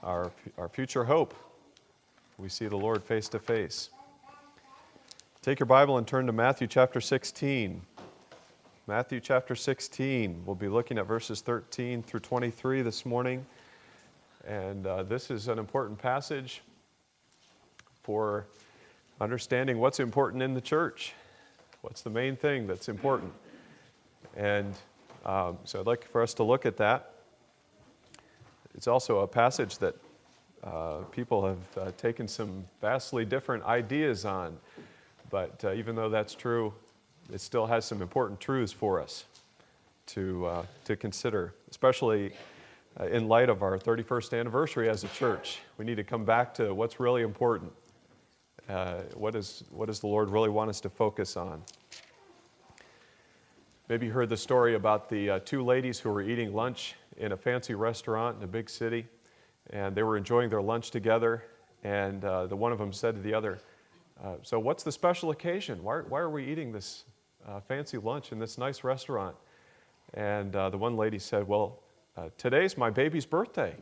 our future hope. We see the Lord face to face. Take your Bible and turn to Matthew chapter 16. Matthew chapter 16. We'll be looking at verses 13 through 23 this morning. And this is an important passage for understanding what's important in the church. What's the main thing that's important? And so I'd like for us to look at that. It's also a passage that people have taken some vastly different ideas on. But even though that's true, it still has some important truths for us to consider, especially in light of our 31st anniversary as a church. We need to come back to what's really important. What does the Lord really want us to focus on? Maybe you heard the story about the two ladies who were eating lunch in a fancy restaurant in a big city, and they were enjoying their lunch together, and the one of them said to the other, so what's the special occasion? Why are we eating this fancy lunch in this nice restaurant? And the one lady said, well, today's my baby's birthday.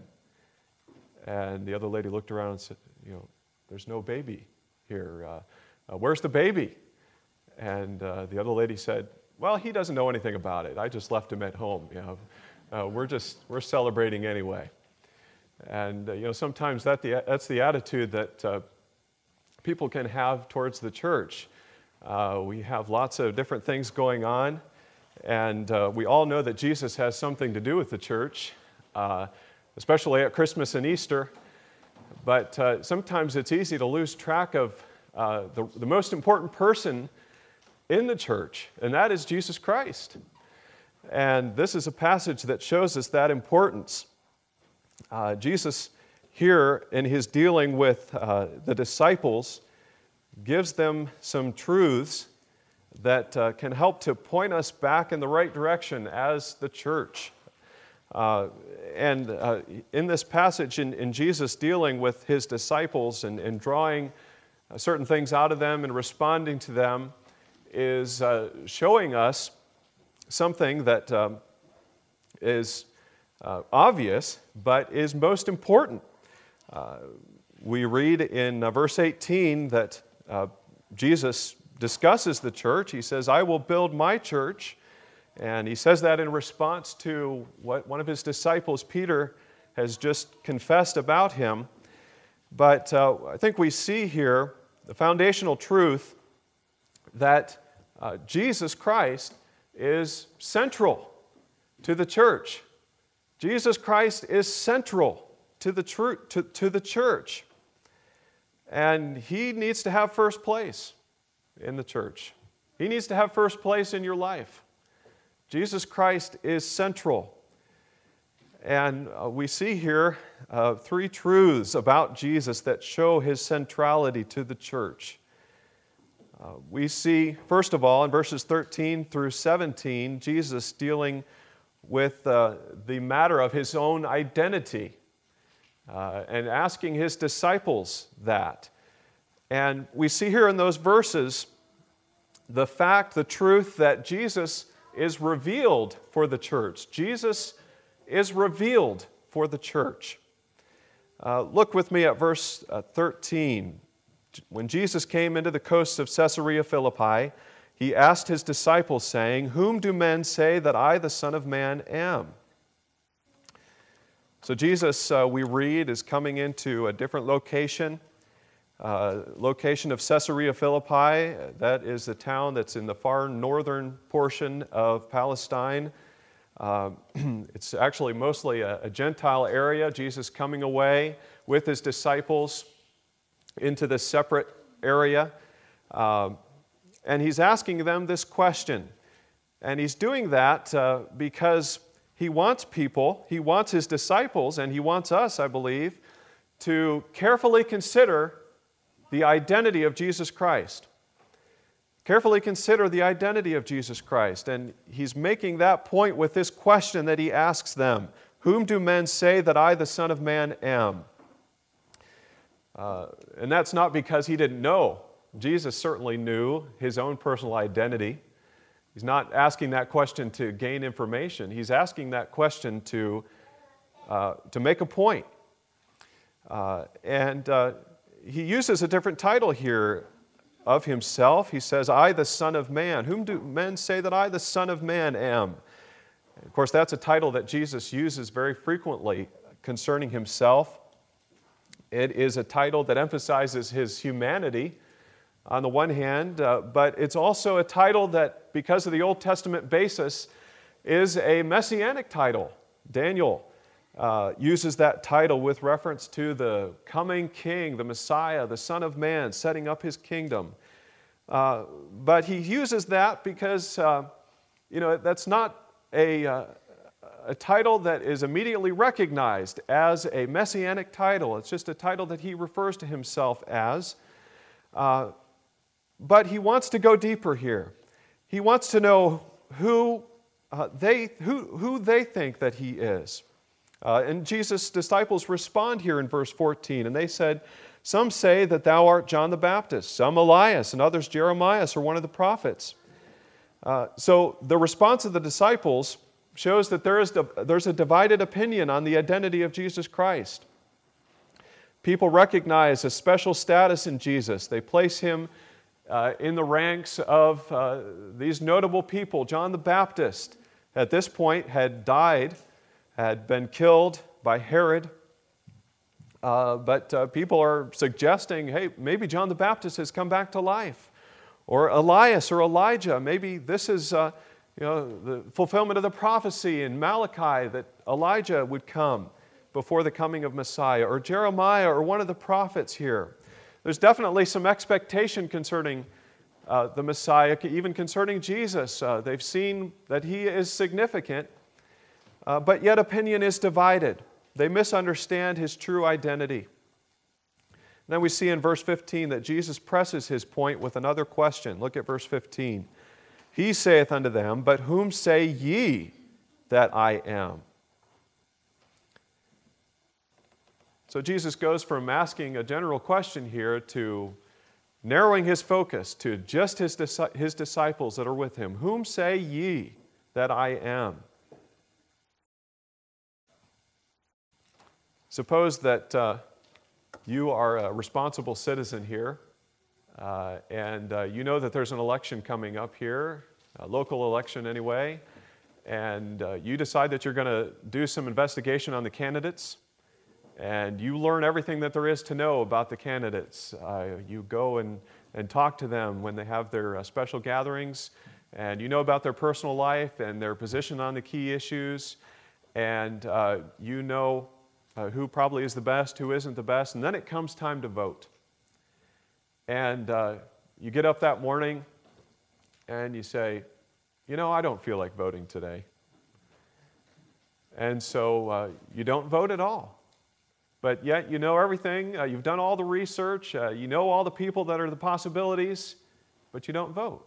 And the other lady looked around and said, there's no baby here. Where's the baby? And the other lady said, well, he doesn't know anything about it. I just left him at home. We're celebrating anyway. And sometimes that's the attitude that people can have towards the church. We have lots of different things going on, and we all know that Jesus has something to do with the church, especially at Christmas and Easter. But sometimes it's easy to lose track of the most important person in the church, and that is Jesus Christ. And this is a passage that shows us that importance. Jesus here in his dealing with the disciples gives them some truths that can help to point us back in the right direction as the church. And in this passage, in Jesus dealing with his disciples and drawing certain things out of them and responding to them, is showing us something that is obvious but is most important. We read in verse 18 that Jesus discusses the church. He says, I will build my church. And he says that in response to what one of his disciples, Peter, has just confessed about him. But I think we see here the foundational truth that Jesus Christ is central to the church. Jesus Christ is central to the church. And he needs to have first place in the church. He needs to have first place in your life. Jesus Christ is central. And we see here three truths about Jesus that show his centrality to the church. We see, first of all, in verses 13 through 17, Jesus dealing with the matter of his own identity and asking his disciples that. And we see here in those verses the truth that Jesus is revealed for the church. Jesus is revealed for the church. Look with me at verse 13. When Jesus came into the coasts of Caesarea Philippi, he asked his disciples, saying, whom do men say that I, the Son of Man, am? So Jesus, we read, is coming into a different location of Caesarea Philippi. That is the town that's in the far northern portion of Palestine. It's actually mostly a Gentile area. Jesus coming away with his disciples into this separate area. And he's asking them this question. And he's doing that because he wants his disciples, and he wants us, I believe, to carefully consider the identity of Jesus Christ. Carefully consider the identity of Jesus Christ. And he's making that point with this question that he asks them. Whom do men say that I, the Son of Man, am? And that's not because he didn't know. Jesus certainly knew his own personal identity. He's not asking that question to gain information. He's asking that question to make a point. And he uses a different title here of himself. He says, I, the Son of Man. Whom do men say that I, the Son of Man, am? Of course, that's a title that Jesus uses very frequently concerning himself. It is a title that emphasizes his humanity on the one hand, but it's also a title that, because of the Old Testament basis, is a messianic title. Daniel uses that title with reference to the coming king, the Messiah, the Son of Man, setting up his kingdom. But he uses that because, that's not a title that is immediately recognized as a messianic title. It's just a title that he refers to himself as. But he wants to go deeper here. He wants to know who they think that he is. And Jesus' disciples respond here in verse 14, and they said, some say that thou art John the Baptist, some Elias, and others Jeremias, or one of the prophets. So the response of the disciples shows that there's a divided opinion on the identity of Jesus Christ. People recognize a special status in Jesus. They place him in the ranks of these notable people. John the Baptist, at this point, had died, had been killed by Herod. But people are suggesting, hey, maybe John the Baptist has come back to life. Or Elias or Elijah, maybe this is the fulfillment of the prophecy in Malachi that Elijah would come before the coming of Messiah. Or Jeremiah or one of the prophets here. There's definitely some expectation concerning the Messiah, even concerning Jesus. They've seen that he is significant, but yet opinion is divided. They misunderstand his true identity. Then we see in verse 15 that Jesus presses his point with another question. Look at verse 15. He saith unto them, but whom say ye that I am? So Jesus goes from asking a general question here to narrowing his focus to just his disciples that are with him. Whom say ye that I am? Suppose that you are a responsible citizen here, and you know that there's an election coming up here, a local election anyway, and you decide that you're going to do some investigation on the candidates, and you learn everything that there is to know about the candidates. You go and talk to them when they have their special gatherings, and you know about their personal life and their position on the key issues, and you know who probably is the best, who isn't the best, and then it comes time to vote. And you get up that morning and you say, I don't feel like voting today. And so you don't vote at all. But yet you know everything, you've done all the research, you know all the people that are the possibilities, but you don't vote.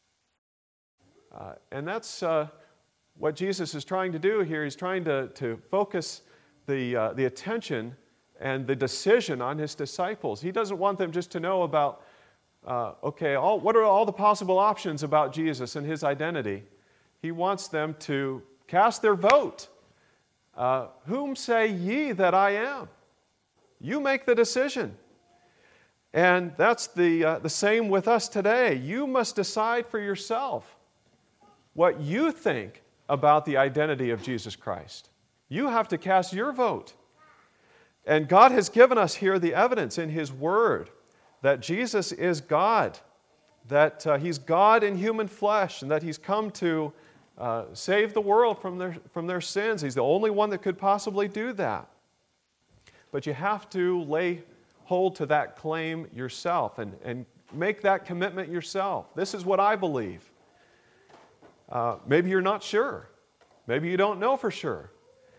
And that's what Jesus is trying to do here. He's trying to focus the attention and the decision on his disciples. He doesn't want them just to know about, what are all the possible options about Jesus and his identity. He wants them to cast their vote. Whom say ye that I am? You make the decision. And that's the same with us today. You must decide for yourself what you think about the identity of Jesus Christ. You have to cast your vote. And God has given us here the evidence in his word that Jesus is God, that he's God in human flesh, and that he's come to save the world from their sins. He's the only one that could possibly do that. But you have to lay hold to that claim yourself and make that commitment yourself. This is what I believe. Maybe you're not sure. Maybe you don't know for sure.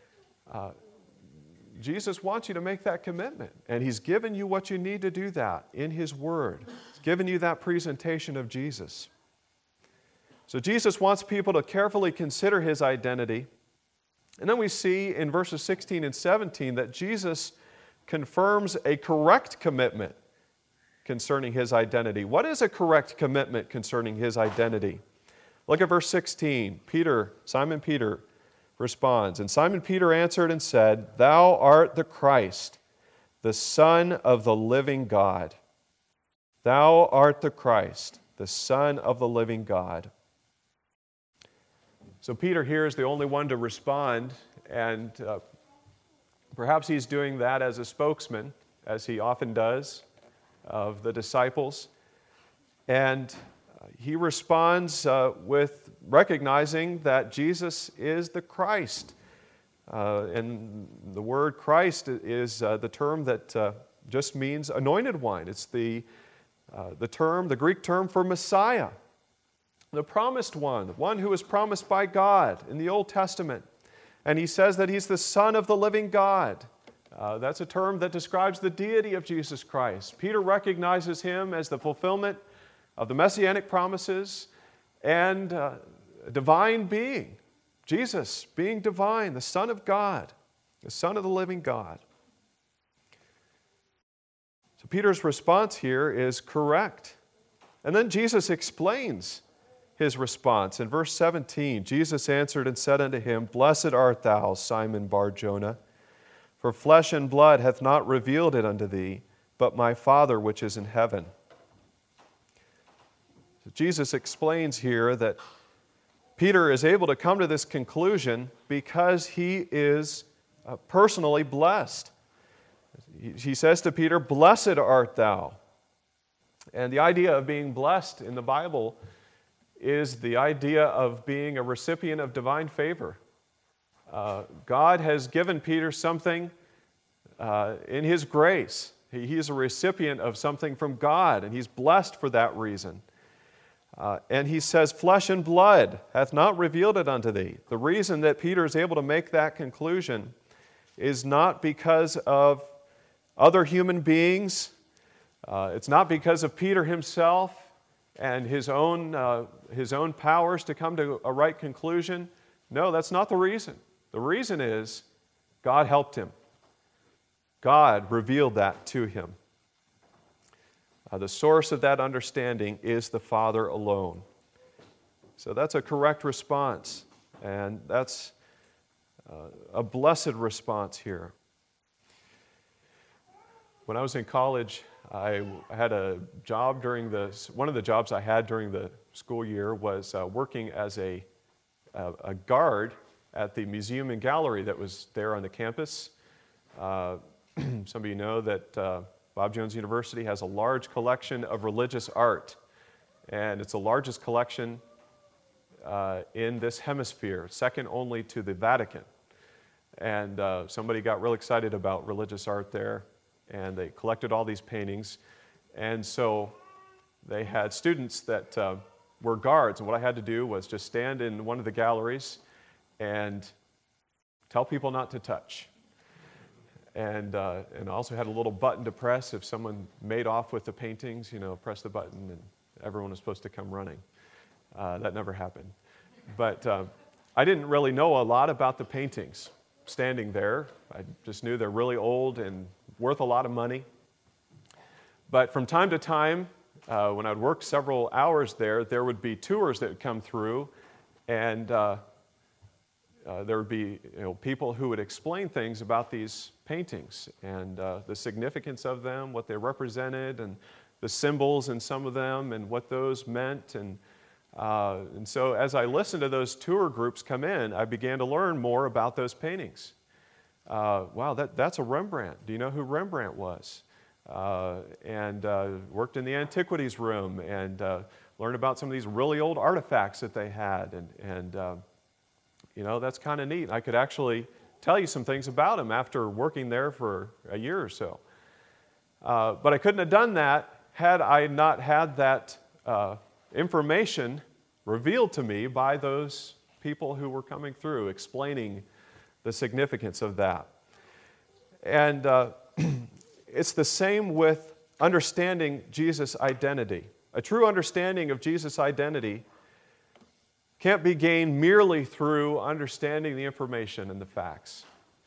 Jesus wants you to make that commitment, and he's given you what you need to do that in his word. He's given you that presentation of Jesus. So Jesus wants people to carefully consider his identity. And then we see in verses 16 and 17 that Jesus confirms a correct commitment concerning his identity. What is a correct commitment concerning his identity? Look at verse 16. Simon Peter responds, and Simon Peter answered and said, Thou art the Christ, the Son of the living God. Thou art the Christ, the Son of the living God. So Peter here is the only one to respond, and perhaps he's doing that as a spokesman, as he often does, of the disciples. And he responds with recognizing that Jesus is the Christ. And the word Christ is the term that just means anointed one. It's the Greek term for Messiah, the promised one, the one who was promised by God in the Old Testament. And he says that he's the Son of the living God. That's a term that describes the deity of Jesus Christ. Peter recognizes him as the fulfillment of the messianic promises and a divine being. Jesus being divine, the Son of God, the Son of the living God. So Peter's response here is correct. And then Jesus explains his response. In verse 17, Jesus answered and said unto him, Blessed art thou, Simon Bar-Jonah, for flesh and blood hath not revealed it unto thee, but my Father which is in heaven. So Jesus explains here that Peter is able to come to this conclusion because he is personally blessed. He says to Peter, Blessed art thou. And the idea of being blessed in the Bible is the idea of being a recipient of divine favor. God has given Peter something in his grace. He is a recipient of something from God, and he's blessed for that reason. And he says, Flesh and blood hath not revealed it unto thee. The reason that Peter is able to make that conclusion is not because of other human beings. It's not because of Peter himself and his own powers to come to a right conclusion. No, that's not the reason. The reason is God helped him. God revealed that to him. The source of that understanding is the Father alone. So that's a correct response, and that's a blessed response here. When I was in college, I had a job one of the jobs I had during the school year was working as a guard at the museum and gallery that was there on the campus. Some of you know that Bob Jones University has a large collection of religious art, and it's the largest collection in this hemisphere, second only to the Vatican. And somebody got real excited about religious art there, and they collected all these paintings. And so they had students that were guards, and what I had to do was just stand in one of the galleries and tell people not to touch. And I also had a little button to press if someone made off with the paintings, press the button and everyone was supposed to come running. That never happened. But I didn't really know a lot about the paintings standing there. I just knew they're really old and worth a lot of money. But from time to time, when I'd work several hours there would be tours that would come through, and there would be people who would explain things about these paintings and the significance of them, what they represented, and the symbols in some of them, and what those meant. And so as I listened to those tour groups come in, I began to learn more about those paintings. Wow, that's a Rembrandt. Do you know who Rembrandt was? And worked in the antiquities room and learned about some of these really old artifacts that they had. And that's kind of neat. I could actually tell you some things about him after working there for a year or so. But I couldn't have done that had I not had that information revealed to me by those people who were coming through, explaining the significance of that. And it's the same with understanding Jesus' identity. A true understanding of Jesus' identity can't be gained merely through understanding the information and the facts.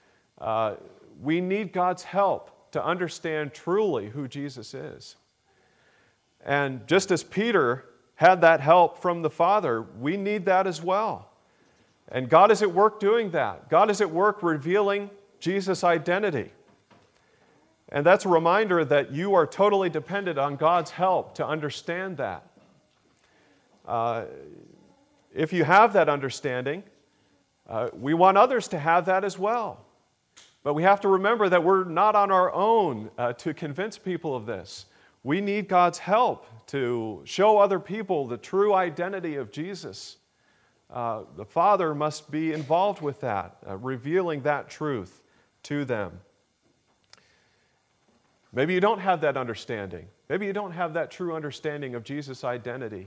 We need God's help to understand truly who Jesus is. And just as Peter had that help from the Father, we need that as well. And God is at work doing that. God is at work revealing Jesus' identity. And that's a reminder that you are totally dependent on God's help to understand that. If you have that understanding, we want others to have that as well. But we have to remember that we're not on our own to convince people of this. We need God's help to show other people the true identity of Jesus. The Father must be involved with that, revealing that truth to them. Maybe you don't have that understanding. Maybe you don't have that true understanding of Jesus' identity.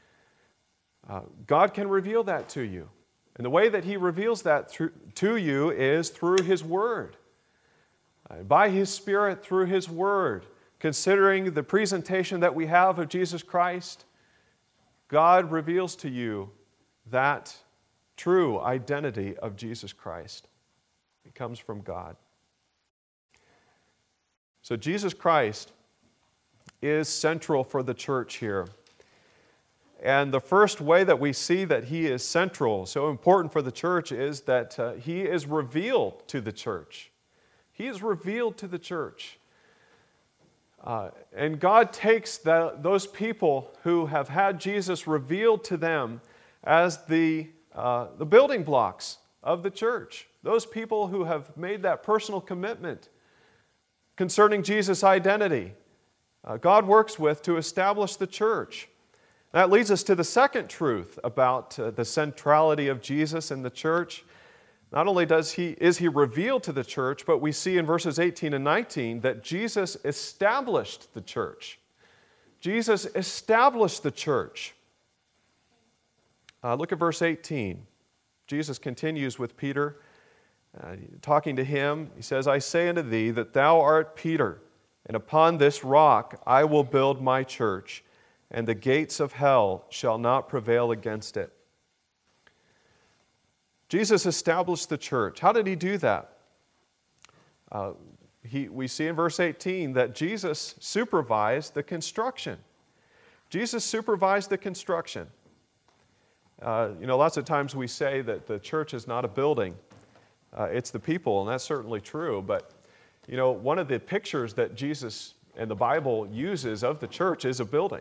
God can reveal that to you. And the way that He reveals that to you is through His Word. By His Spirit, through His Word. Considering the presentation that we have of Jesus Christ, God reveals to you that true identity of Jesus Christ. It comes from God. So Jesus Christ is central for the church here. And the first way that we see that He is central, so important for the church, is that He is revealed to the church. He is revealed to the church. And God takes those people who have had Jesus revealed to them as the building blocks of the church. Those people who have made that personal commitment concerning Jesus' identity, God works with to establish the church. That leads us to the second truth about the centrality of Jesus in the church. Not only is He revealed to the church, but we see in verses 18 and 19 that Jesus established the church. Jesus established the church. Look at verse 18. Jesus continues with Peter, talking to him. He says, I say unto thee that thou art Peter, and upon this rock I will build my church, and the gates of hell shall not prevail against it. Jesus established the church. How did He do that? We see in verse 18 that Jesus supervised the construction. Jesus supervised the construction. Lots of times we say that the church is not a building. It's the people, and that's certainly true. But, one of the pictures that Jesus and the Bible uses of the church is a building.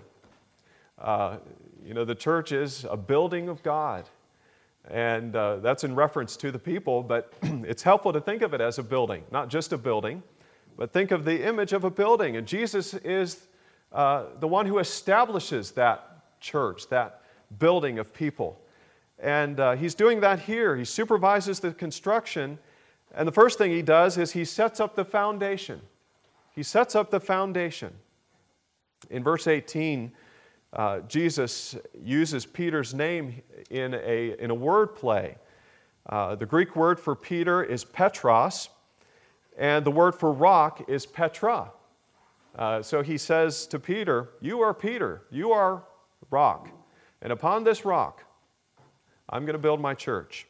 The church is a building of God. And that's in reference to the people, but it's helpful to think of it as a building, not just a building, but think of the image of a building. And Jesus is the one who establishes that church, that building of people. And He's doing that here. He supervises the construction. And the first thing He does is He sets up the foundation. He sets up the foundation. In verse 18, Jesus uses Peter's name in a word play. The Greek word for Peter is Petros, and the word for rock is Petra. So He says to Peter, you are Peter, you are rock, and upon this rock I'm going to build my church.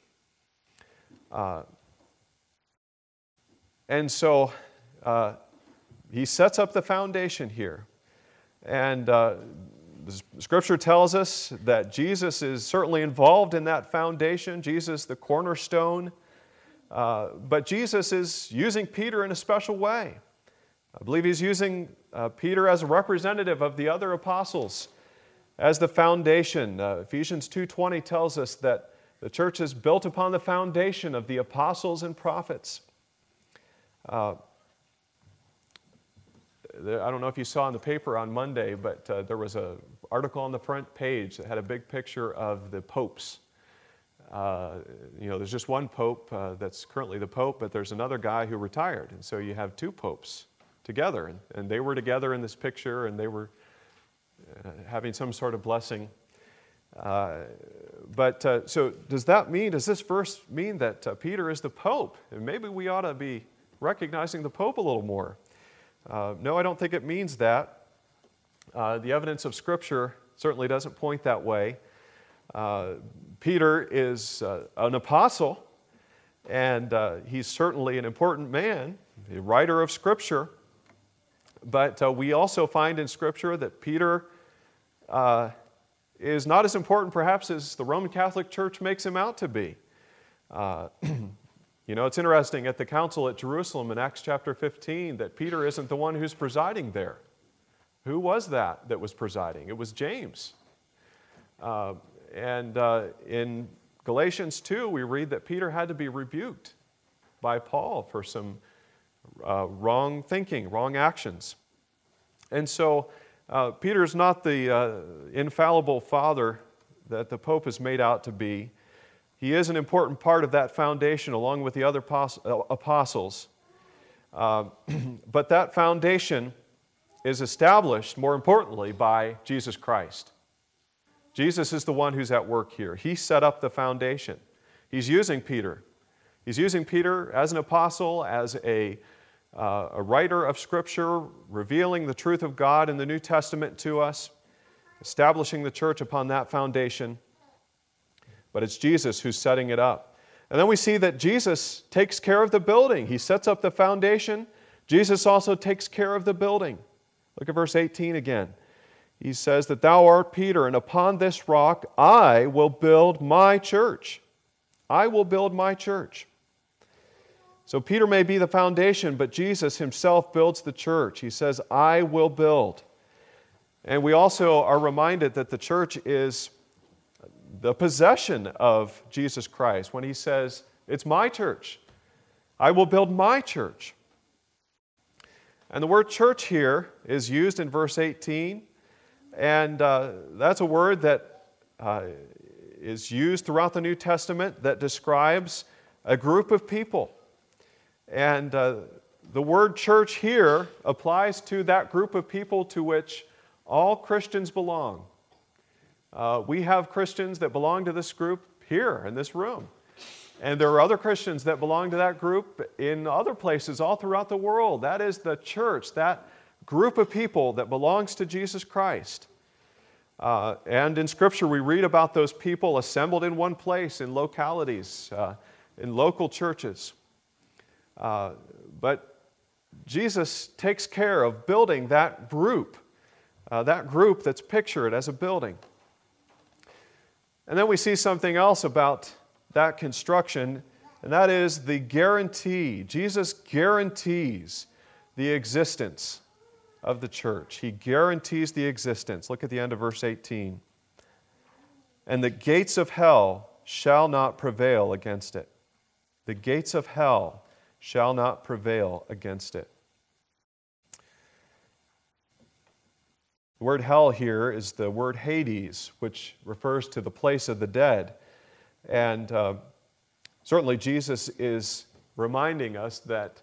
And so He sets up the foundation here. And the Scripture tells us that Jesus is certainly involved in that foundation. Jesus, the cornerstone. But Jesus is using Peter in a special way. I believe He's using Peter as a representative of the other apostles as the foundation. Ephesians 2:20 tells us that the church is built upon the foundation of the apostles and prophets. I don't know if you saw in the paper on Monday, but there was an article on the front page that had a big picture of the popes. There's just one pope that's currently the pope, but there's another guy who retired. And so you have two popes together. And they were together in this picture, and they were having some sort of blessing. So does this verse mean that Peter is the pope? And maybe we ought to be recognizing the pope a little more. No, I don't think it means that. The evidence of Scripture certainly doesn't point that way. Peter is an apostle, and he's certainly an important man, a writer of Scripture. But we also find in Scripture that Peter is not as important perhaps as the Roman Catholic Church makes him out to be. You know, it's interesting at the council at Jerusalem in Acts chapter 15 that Peter isn't the one who's presiding there. Who was that was presiding? It was James. In Galatians 2, we read that Peter had to be rebuked by Paul for some wrong thinking, wrong actions. And so Peter's not the infallible father that the Pope is made out to be. He is an important part of that foundation along with the other apostles. But that foundation is established, more importantly, by Jesus Christ. Jesus is the one who's at work here. He set up the foundation. He's using Peter. He's using Peter as an apostle, as a writer of Scripture, revealing the truth of God in the New Testament to us, establishing the church upon that foundation. But it's Jesus who's setting it up. And then we see that Jesus takes care of the building. He sets up the foundation. Jesus also takes care of the building. Look at verse 18 again. He says that thou art Peter, and upon this rock I will build my church. I will build my church. So Peter may be the foundation, but Jesus himself builds the church. He says, I will build. And we also are reminded that the church is the possession of Jesus Christ when he says, it's my church. I will build my church. And the word church here is used in verse 18, and that's a word that is used throughout the New Testament that describes a group of people. And the word church here applies to that group of people to which all Christians belong. We have Christians that belong to this group here in this room. And there are other Christians that belong to that group in other places all throughout the world. That is the church, that group of people that belongs to Jesus Christ. And in Scripture we read about those people assembled in one place, in localities, in local churches. But Jesus takes care of building that group that's pictured as a building. And then we see something else about that construction, and that is the guarantee. Jesus guarantees the existence of the church. He guarantees the existence. Look at the end of verse 18. And the gates of hell shall not prevail against it. The gates of hell shall not prevail against it. The word hell here is the word Hades, which refers to the place of the dead. And certainly Jesus is reminding us that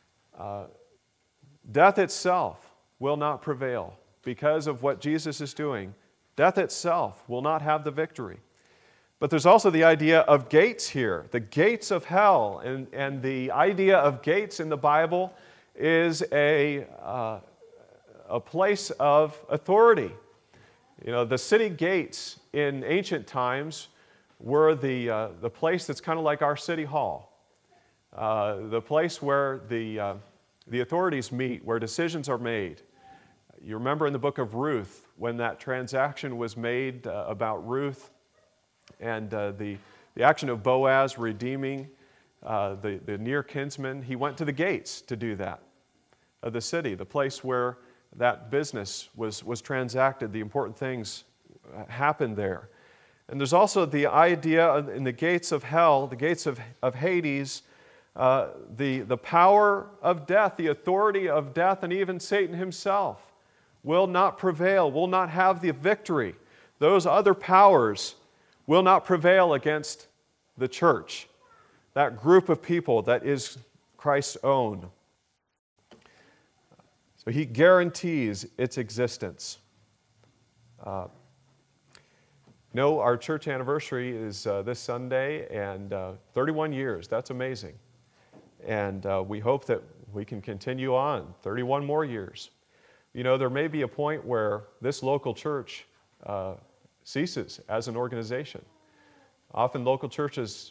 death itself will not prevail. Because of what Jesus is doing, death itself will not have the victory. But there's also the idea of gates here, the gates of hell. And the idea of gates in the Bible is a place of authority. You know, the city gates in ancient times were the place that's kind of like our city hall, the place where the authorities meet, where decisions are made. You remember in the book of Ruth when that transaction was made about Ruth and the action of Boaz redeeming the near kinsman. He went to the gates to do that of the city, the place where that business was transacted, the important things happened there. And there's also the idea in the gates of hell, the gates of Hades, the power of death, the authority of death, and even Satan himself will not prevail, will not have the victory. Those other powers will not prevail against the church, that group of people that is Christ's own. So he guarantees its existence. Our church anniversary is this Sunday, and 31 years. That's amazing. And we hope that we can continue on 31 more years. You know, there may be a point where this local church ceases as an organization. Often local churches,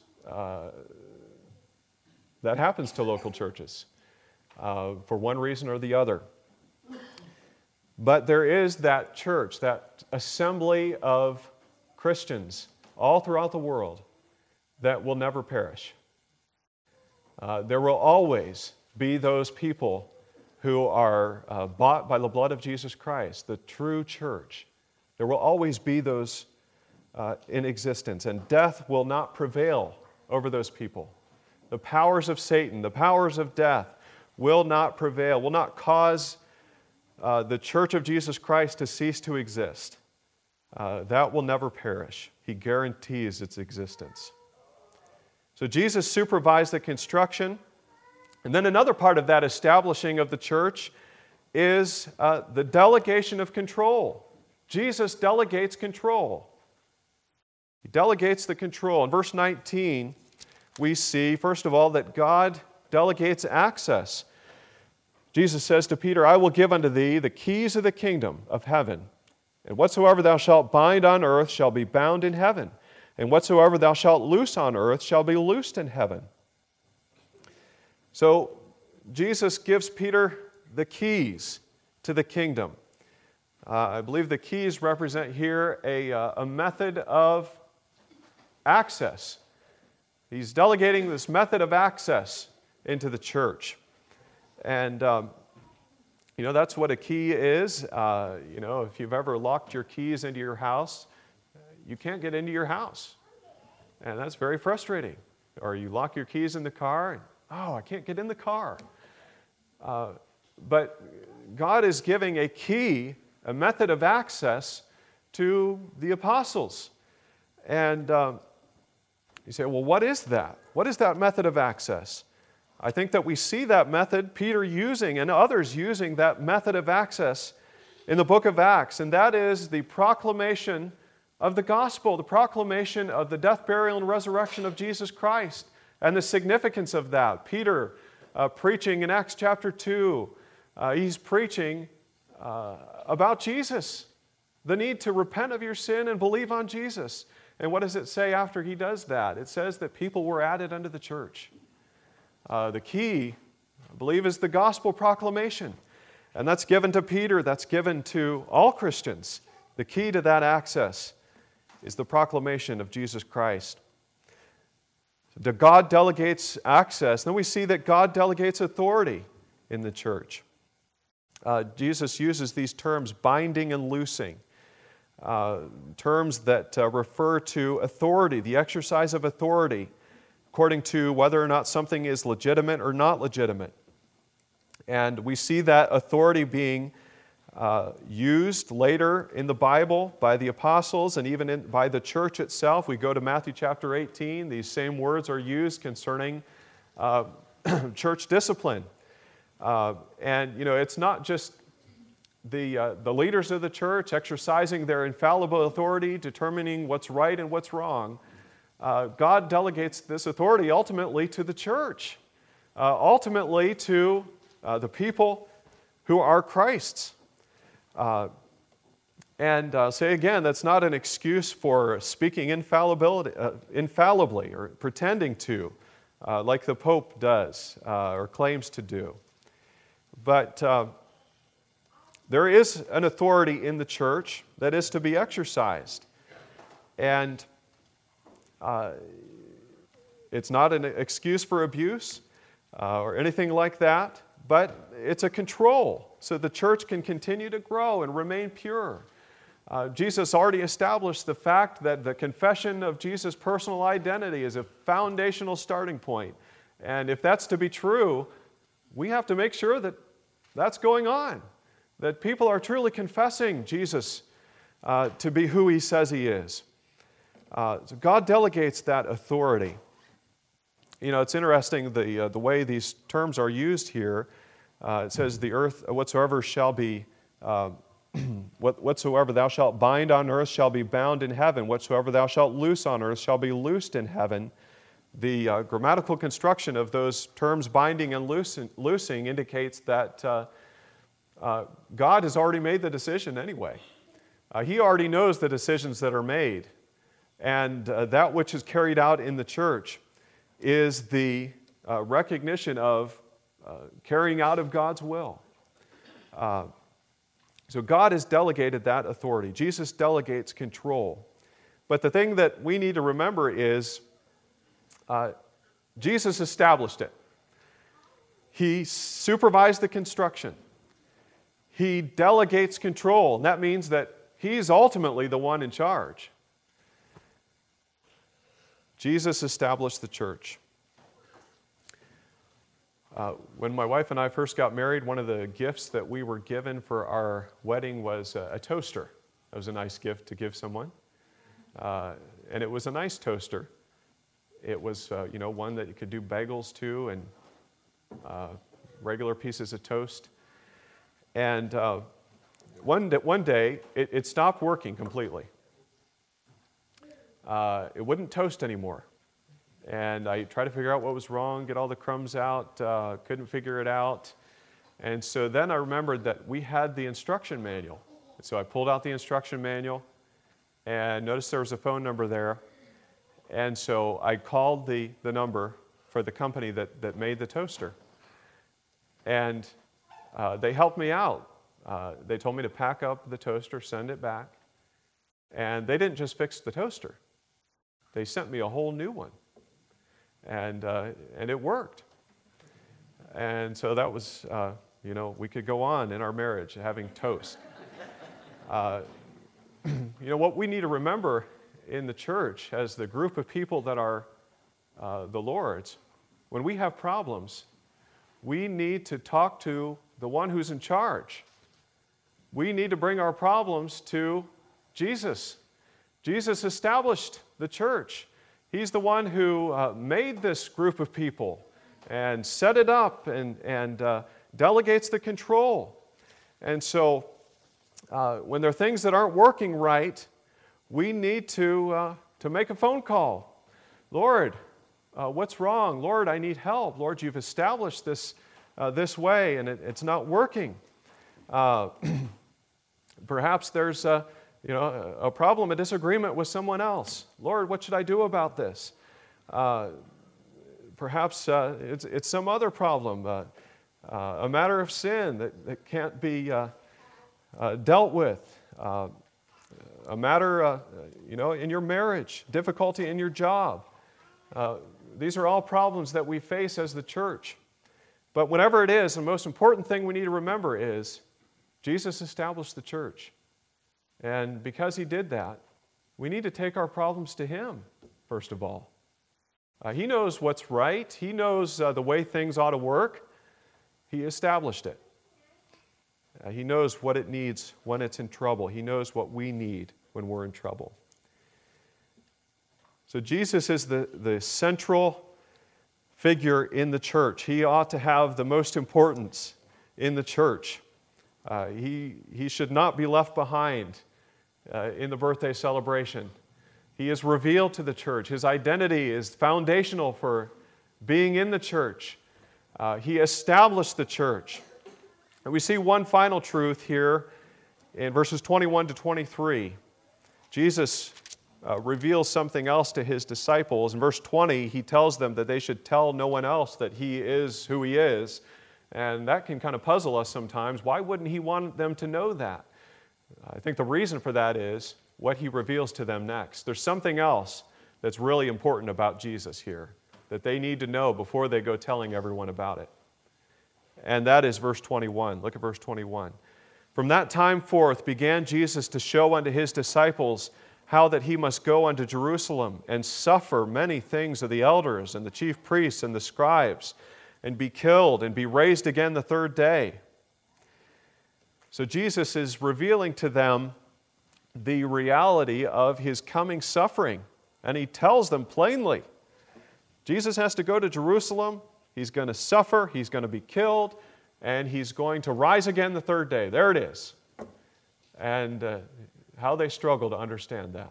that happens to local churches for one reason or the other. But there is that church, that assembly of Christians all throughout the world that will never perish. There will always be those people who are bought by the blood of Jesus Christ, the true church. There will always be those in existence, and death will not prevail over those people. The powers of Satan, the powers of death will not prevail, will not cause the church of Jesus Christ to cease to exist. That will never perish. He guarantees its existence. So Jesus supervised the construction. And then another part of that establishing of the church is the delegation of control. Jesus delegates control. He delegates the control. In verse 19, we see, first of all, that God delegates access. Jesus says to Peter, "I will give unto thee the keys of the kingdom of heaven. And whatsoever thou shalt bind on earth shall be bound in heaven. And whatsoever thou shalt loose on earth shall be loosed in heaven." So Jesus gives Peter the keys to the kingdom. I believe the keys represent here a method of access. He's delegating this method of access into the church. And, that's what a key is. If you've ever locked your keys into your house, you can't get into your house. And that's very frustrating. Or you lock your keys in the car, and, I can't get in the car. But God is giving a key, a method of access to the apostles. And you say, well, what is that? What is that method of access? I think that we see that method, Peter using and others using that method of access in the book of Acts, and that is the proclamation of the gospel, the proclamation of the death, burial, and resurrection of Jesus Christ, and the significance of that. Peter preaching in Acts chapter 2, he's preaching about Jesus, the need to repent of your sin and believe on Jesus. And what does it say after he does that? It says that people were added unto the church. The key, I believe, is the gospel proclamation. And that's given to Peter, that's given to all Christians. The key to that access is the proclamation of Jesus Christ. God delegates access. Then we see that God delegates authority in the church. Jesus uses these terms, binding and loosing. Terms that refer to authority, the exercise of authority, according to whether or not something is legitimate or not legitimate. And we see that authority being used later in the Bible by the apostles and even by the church itself. We go to Matthew chapter 18. These same words are used concerning church discipline. And it's not just the leaders of the church exercising their infallible authority, determining what's right and what's wrong. God delegates this authority ultimately to the church, ultimately to the people who are Christ's. Say again, that's not an excuse for speaking infallibly or pretending to, like the Pope does or claims to do. But there is an authority in the church that is to be exercised. And it's not an excuse for abuse or anything like that, but it's a control so the church can continue to grow and remain pure. Jesus already established the fact that the confession of Jesus' personal identity is a foundational starting point. And if that's to be true, we have to make sure that that's going on, that people are truly confessing Jesus to be who He says He is. So God delegates that authority. It's interesting the way these terms are used here. It says, "The earth, whatsoever shall be, whatsoever thou shalt bind on earth shall be bound in heaven. Whatsoever thou shalt loose on earth shall be loosed in heaven." The grammatical construction of those terms, binding and loosing, indicates that God has already made the decision anyway. He already knows the decisions that are made. And that which is carried out in the church is the recognition of carrying out of God's will. So God has delegated that authority. Jesus delegates control. But the thing that we need to remember is Jesus established it. He supervised the construction. He delegates control, and that means that he's ultimately the one in charge. Jesus established the church. When my wife and I first got married, one of the gifts that we were given for our wedding was a toaster. That was a nice gift to give someone. And it was a nice toaster. It was, one that you could do bagels to and regular pieces of toast. And one day, it stopped working completely. It wouldn't toast anymore. And I tried to figure out what was wrong, get all the crumbs out, couldn't figure it out. And so then I remembered that we had the instruction manual. So I pulled out the instruction manual and noticed there was a phone number there. And so I called the number for the company that made the toaster. And they helped me out. They told me to pack up the toaster, send it back. And they didn't just fix the toaster. They sent me a whole new one. And it worked. And so that was, we could go on in our marriage having toast. What we need to remember in the church as the group of people that are the Lord's, when we have problems, we need to talk to the one who's in charge. We need to bring our problems to Jesus. Jesus established the church. He's the one who made this group of people and set it up and delegates the control. And so when there are things that aren't working right, we need to make a phone call. Lord, what's wrong? Lord, I need help. Lord, you've established this way and it's not working. Perhaps there's a problem, a disagreement with someone else. Lord, what should I do about this? Perhaps it's some other problem, a matter of sin that can't be dealt with, a matter, in your marriage, difficulty in your job. These are all problems that we face as the church. But whatever it is, the most important thing we need to remember is Jesus established the church. And because he did that, we need to take our problems to him, first of all. He knows what's right. He knows the way things ought to work. He established it. He knows what it needs when it's in trouble. He knows what we need when we're in trouble. So Jesus is the central figure in the church. He ought to have the most importance in the church. He should not be left behind in the birthday celebration. He is revealed to the church. His identity is foundational for being in the church. He established the church. And we see one final truth here in verses 21 to 23. Jesus reveals something else to his disciples. In verse 20, he tells them that they should tell no one else that he is who he is. And that can kind of puzzle us sometimes. Why wouldn't he want them to know that? I think the reason for that is what he reveals to them next. There's something else that's really important about Jesus here that they need to know before they go telling everyone about it. And that is verse 21. Look at verse 21. From that time forth began Jesus to show unto his disciples how that he must go unto Jerusalem and suffer many things of the elders and the chief priests and the scribes, and be killed and be raised again the third day. So Jesus is revealing to them the reality of his coming suffering, and he tells them plainly, Jesus has to go to Jerusalem, he's going to suffer, he's going to be killed, and he's going to rise again the third day. There it is. And how they struggle to understand that.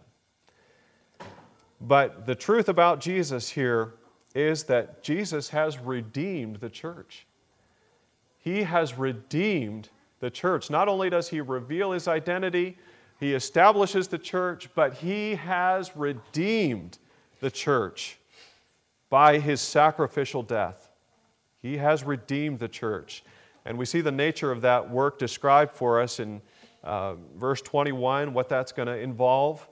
But the truth about Jesus here is that Jesus has redeemed the church. He has redeemed the church. Not only does he reveal his identity, he establishes the church, but he has redeemed the church by his sacrificial death. He has redeemed the church. And we see the nature of that work described for us in verse 21, what that's going to involve.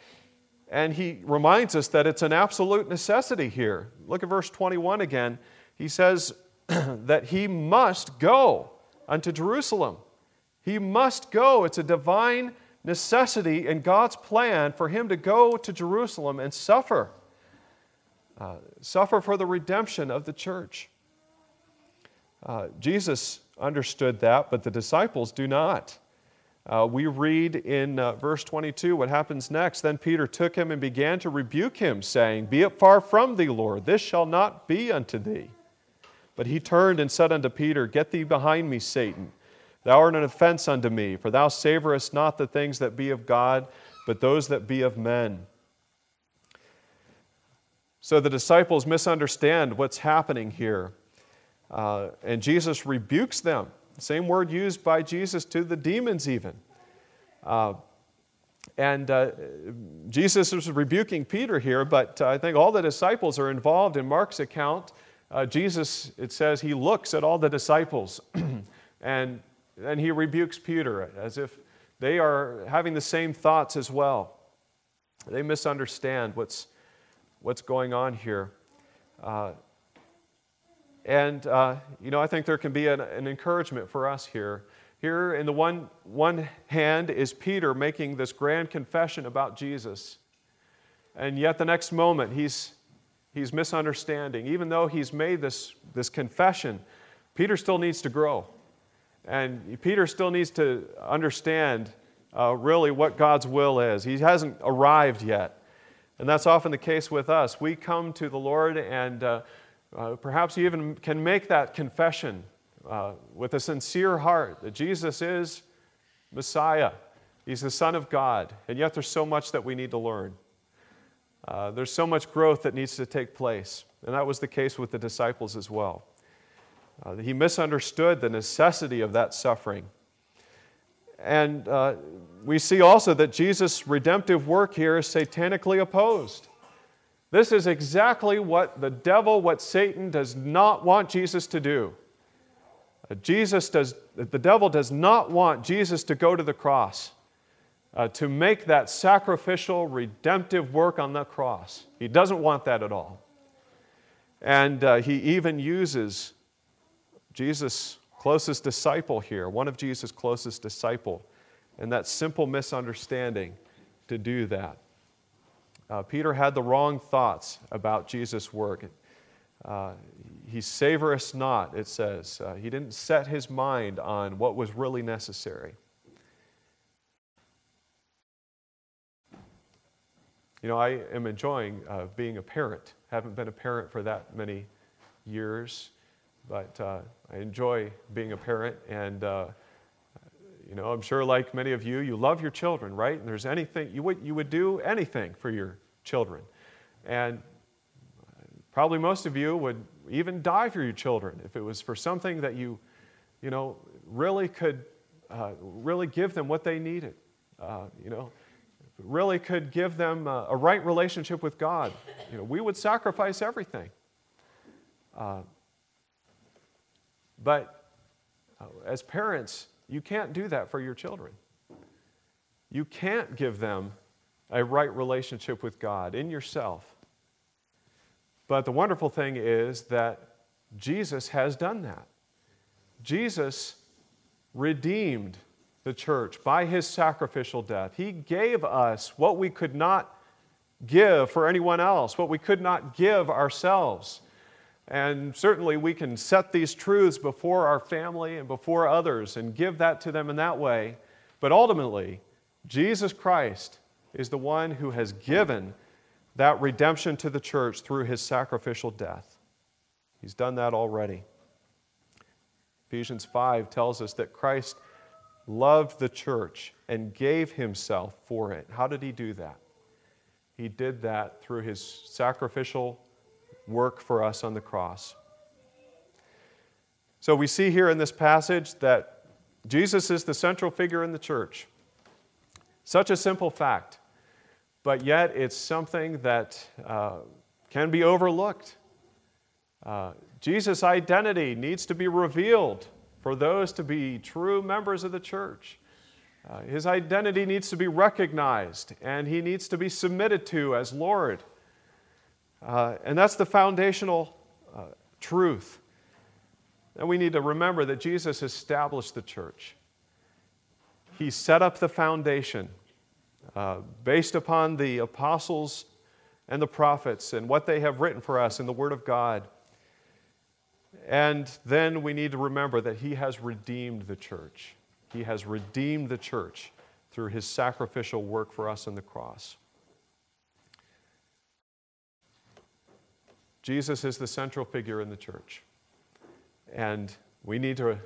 And he reminds us that it's an absolute necessity here. Look at verse 21 again. he says that he must go unto Jerusalem. He must go. It's a divine necessity in God's plan for him to go to Jerusalem and suffer. Suffer for the redemption of the church. Jesus understood that, but the disciples do not. We read in verse 22 what happens next. Then Peter took him and began to rebuke him, saying, Be it far from thee, Lord, this shall not be unto thee. But he turned and said unto Peter, Get thee behind me, Satan. Thou art an offense unto me, for thou savorest not the things that be of God, but those that be of men. So the disciples misunderstand what's happening here. And Jesus rebukes them. Same word used by Jesus to the demons even. Jesus is rebuking Peter here, but I think all the disciples are involved. In Mark's account, Jesus, it says, he looks at all the disciples and he rebukes Peter as if they are having the same thoughts as well. They misunderstand what's going on here. I think there can be an encouragement for us here. Here in the one hand is Peter making this grand confession about Jesus. And yet the next moment he's misunderstanding. Even though he's made this confession, Peter still needs to grow. And Peter still needs to understand really what God's will is. He hasn't arrived yet. And that's often the case with us. We come to the Lord and perhaps you even can make that confession with a sincere heart that Jesus is Messiah. He's the Son of God. And yet there's so much that we need to learn. There's so much growth that needs to take place. And that was the case with the disciples as well. He misunderstood the necessity of that suffering. And we see also that Jesus' redemptive work here is satanically opposed. This is exactly what the devil, what Satan does not want Jesus to do. The devil does not want Jesus to go to the cross, to make that sacrificial, redemptive work on the cross. He doesn't want that at all. And he even uses Jesus' closest disciple here, one of Jesus' closest disciple, and that simple misunderstanding to do that. Peter had the wrong thoughts about Jesus' work. He savorest not, it says. He didn't set his mind on what was really necessary. You know, I am enjoying being a parent. Haven't been a parent for that many years, but I enjoy being a parent. And, I'm sure like many of you, you love your children, right? And there's anything, you would do anything for your children. And probably most of you would even die for your children if it was for something that you really could really give them what they needed. Really could give them a right relationship with God. We would sacrifice everything. But as parents, you can't do that for your children. You can't give them a right relationship with God in yourself. But the wonderful thing is that Jesus has done that. Jesus redeemed the church by his sacrificial death. He gave us what we could not give for anyone else, what we could not give ourselves. And certainly we can set these truths before our family and before others and give that to them in that way. But ultimately, Jesus Christ is the one who has given that redemption to the church through his sacrificial death. He's done that already. Ephesians 5 tells us that Christ loved the church and gave himself for it. How did he do that? He did that through his sacrificial work for us on the cross. So we see here in this passage that Jesus is the central figure in the church. Such a simple fact, but yet it's something that can be overlooked. Jesus' identity needs to be revealed for those to be true members of the church. His identity needs to be recognized, and he needs to be submitted to as Lord. And that's the foundational truth. And we need to remember that Jesus established the church. He set up the foundation based upon the apostles and the prophets and what they have written for us in the Word of God. And then we need to remember that He has redeemed the church. He has redeemed the church through His sacrificial work for us on the cross. Jesus is the central figure in the church. And we need to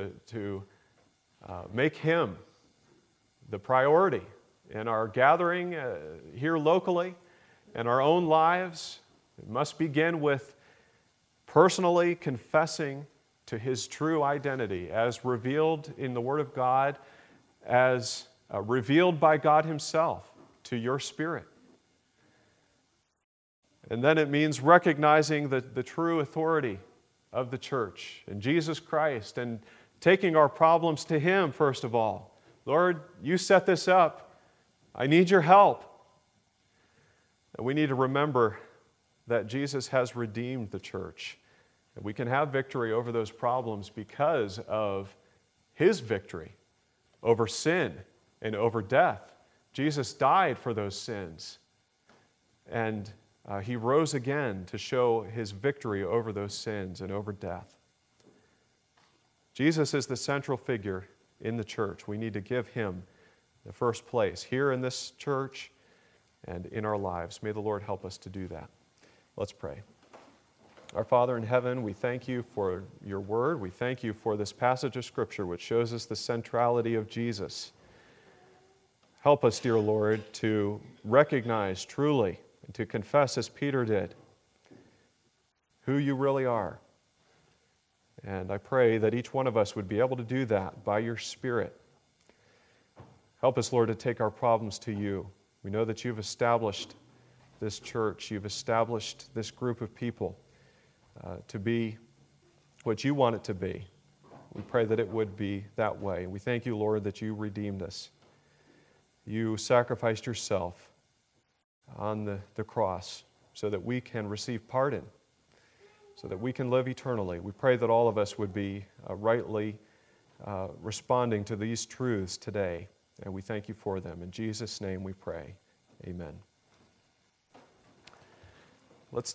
make Him the priority in our gathering here locally, in our own lives. It must begin with personally confessing to His true identity as revealed in the Word of God, as revealed by God Himself to your spirit. And then it means recognizing the true authority of the church in Jesus Christ and taking our problems to Him first of all. Lord, you set this up. I need your help. And we need to remember that Jesus has redeemed the church. And we can have victory over those problems because of His victory over sin and over death. Jesus died for those sins. And He rose again to show His victory over those sins and over death. Jesus is the central figure in the church. We need to give Him the first place here in this church and in our lives. May the Lord help us to do that. Let's pray. Our Father in heaven, we thank you for your word. We thank you for this passage of Scripture which shows us the centrality of Jesus. Help us, dear Lord, to recognize truly and to confess as Peter did who you really are. And I pray that each one of us would be able to do that by your Spirit. Help us, Lord, to take our problems to you. We know that you've established this church, you've established this group of people to be what you want it to be. We pray that it would be that way. We thank you, Lord, that you redeemed us. You sacrificed yourself on the cross so that we can receive pardon, so that we can live eternally. We pray that all of us would be rightly responding to these truths today, and we thank you for them. In Jesus' name we pray. Amen.